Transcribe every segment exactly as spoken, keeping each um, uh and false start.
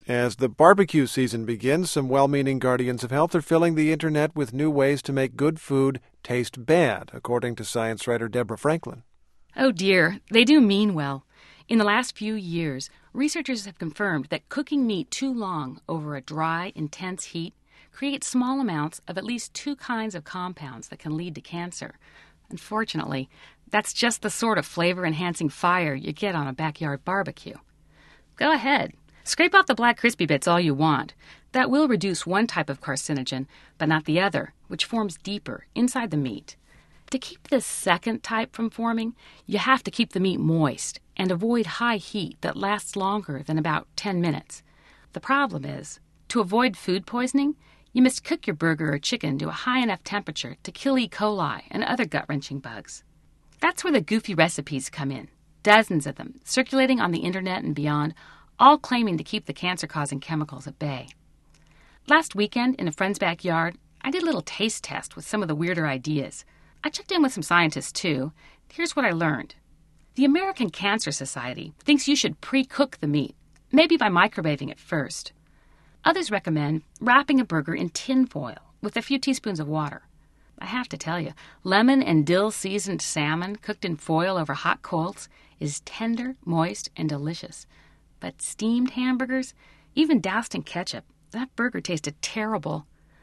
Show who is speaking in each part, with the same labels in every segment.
Speaker 1: As the barbecue season begins, some well-meaning guardians of health are filling the internet with new ways to make good food taste bad, according to science writer Deborah Franklin.
Speaker 2: Oh dear, they do mean well. In the last few years, researchers have confirmed that cooking meat too long over a dry, intense heat creates small amounts of at least two kinds of compounds that can lead to cancer. Unfortunately, that's just the sort of flavor-enhancing fire you get on a backyard barbecue. Go ahead. Scrape off the black crispy bits all you want. That will reduce one type of carcinogen, but not the other, which forms deeper inside the meat. To keep this second type from forming, you have to keep the meat moist and avoid high heat that lasts longer than about ten minutes. The problem is, to avoid food poisoning, you must cook your burger or chicken to a high enough temperature to kill E. coli and other gut-wrenching bugs. That's where the goofy recipes come in. Dozens of them, circulating on the internet and beyond, all claiming to keep the cancer-causing chemicals at bay. Last weekend, in a friend's backyard, I did a little taste test with some of the weirder ideas. I checked in with some scientists, too. Here's what I learned. The American Cancer Society thinks you should pre-cook the meat, maybe by microwaving it first. Others recommend wrapping a burger in tin foil with a few teaspoons of water. I have to tell you, lemon and dill-seasoned salmon cooked in foil over hot coals is tender, moist, and delicious. But steamed hamburgers, even doused in ketchup, that burger tasted terrible.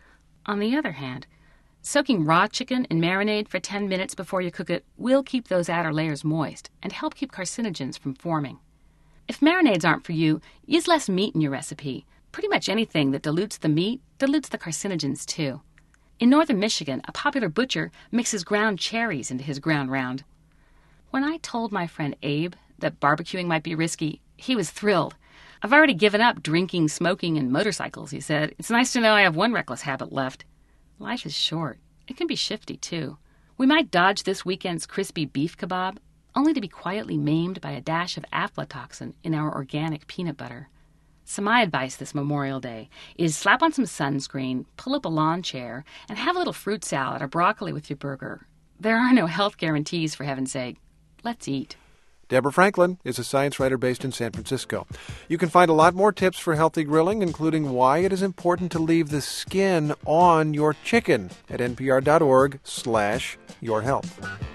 Speaker 2: On the other hand, soaking raw chicken in marinade for ten minutes before you cook it will keep those outer layers moist and help keep carcinogens from forming. If marinades aren't for you, use less meat in your recipe. Pretty much anything that dilutes the meat dilutes the carcinogens too. In northern Michigan, a popular butcher mixes ground cherries into his ground round. When I told my friend Abe that barbecuing might be risky, he was thrilled. I've already given up drinking, smoking, and motorcycles, he said. It's nice to know I have one reckless habit left. Life is short. It can be shifty, too. We might dodge this weekend's crispy beef kebab, only to be quietly maimed by a dash of aflatoxin in our organic peanut butter. So my advice this Memorial Day is slap on some sunscreen, pull up a lawn chair, and have a little fruit salad or broccoli with your burger. There are no health guarantees, for heaven's sake. Let's eat.
Speaker 1: Deborah Franklin is a science writer based in San Francisco. You can find a lot more tips for healthy grilling, including why it is important to leave the skin on your chicken at npr.org slash your health.